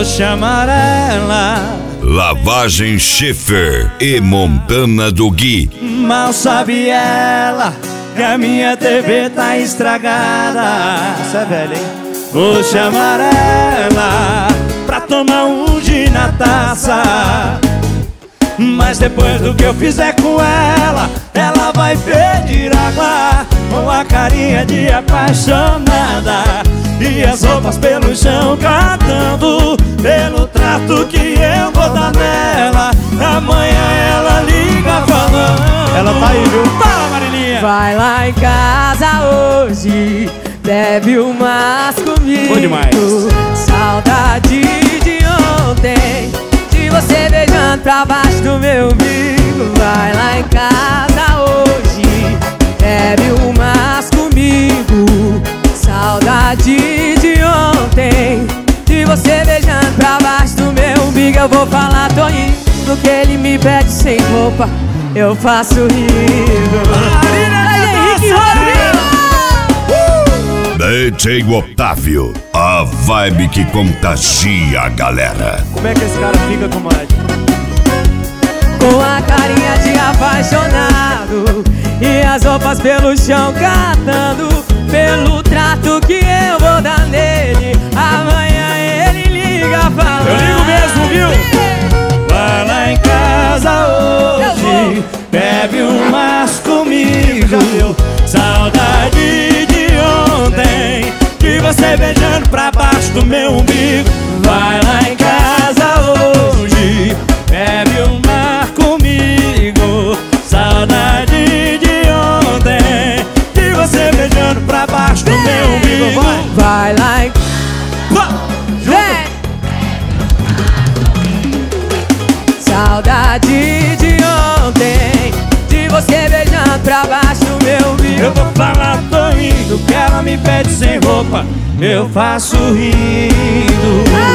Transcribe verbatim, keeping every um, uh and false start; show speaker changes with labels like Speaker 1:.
Speaker 1: vou chamar ela.
Speaker 2: Lavagem Schiffer e Montana do Gui.
Speaker 1: Mal sabe ela que a minha T V tá estragada.
Speaker 3: Isso é velho, hein?
Speaker 1: Vou chamar ela pra tomar um gin na taça. Mas depois do que eu fizer com ela, ela vai pedir água com a carinha de apaixonada e as roupas pelo chão cantando pelo trato que eu vou dar nela. Amanhã ela liga falando.
Speaker 3: Ela tá aí, viu?
Speaker 1: Fala, Marilinha.
Speaker 4: Vai lá em casa hoje, bebe umas comigo.
Speaker 1: Bom demais.
Speaker 4: Saudade de ontem, de você beijando pra baixo do meu umbigo. Vai lá em casa hoje, bebe umas comigo. Saudade de ontem, de você beijando pra baixo do meu umbigo. Eu vou falar, tô indo, que ele me pede sem roupa, eu faço rindo.
Speaker 2: D J Otávio, a vibe que contagia a galera.
Speaker 3: Como é que esse cara fica, comadre?
Speaker 4: Com a carinha de apaixonado e as roupas pelo chão catando pelo trato que eu vou dar nele. Amanhã ele liga falando.
Speaker 1: Eu ligo mesmo, viu? Vai lá em casa hoje, bebe umas comigo. Saudade de ontem, de você beijando pra baixo do meu umbigo. Vai lá em casa hoje, bebe uma comigo. Saudade de ontem, de você beijando pra baixo do meu umbigo. Vai,
Speaker 4: Vai lá em... Vem! Saudade de ontem, de você beijando pra baixo do meu umbigo.
Speaker 1: eu vou falar, tô indo, que ela me pede sem roupa, eu faço rindo.